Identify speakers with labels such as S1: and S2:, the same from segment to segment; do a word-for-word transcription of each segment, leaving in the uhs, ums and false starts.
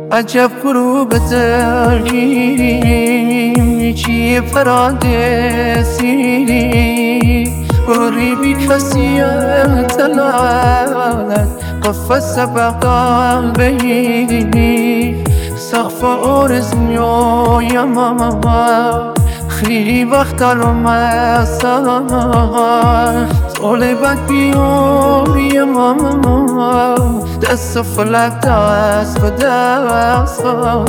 S1: عجب غروب داری چی پرادسی غریبی کسی اطلاعات قفص بقال بی سقف آرزو یا ماما خیلی وقت رو مسار طالبت بیاری ماما دست فلک دست به دست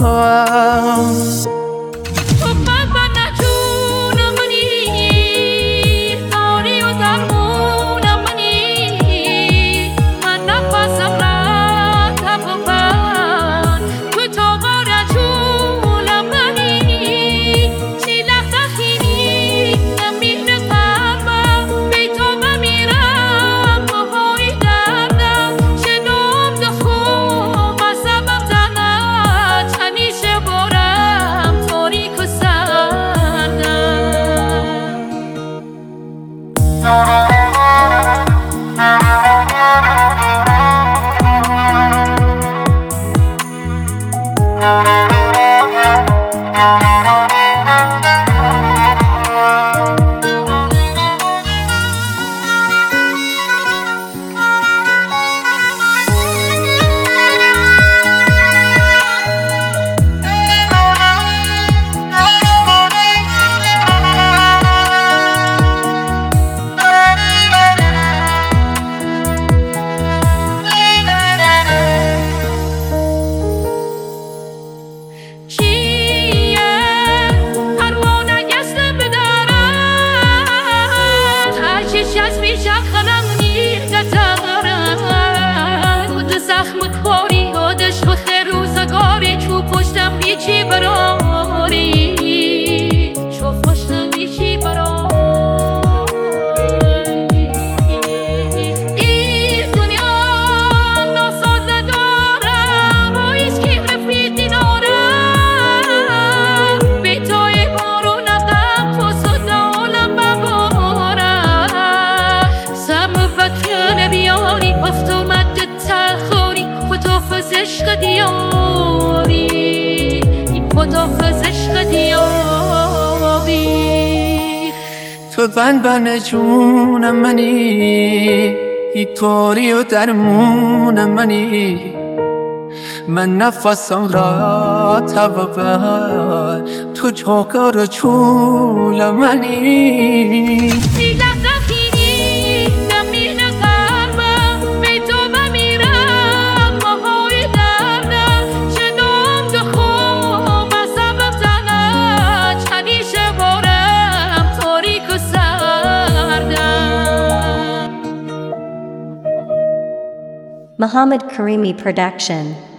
S2: چی براری شو خوشنمی چی براری این دنیا ناسازه دارم و ایش که رفیقی دارم بی توی بارون غم تو صدالم ببارم سم وکن بیاری افت اومد تخوری خدافز عشق دیاری خدافز عشق دیابی
S1: تو بند بند جون منی ای توری و درمون منی من نفسم را تبابر تو جوکر و چول منی
S3: Muhammad Karimi Production.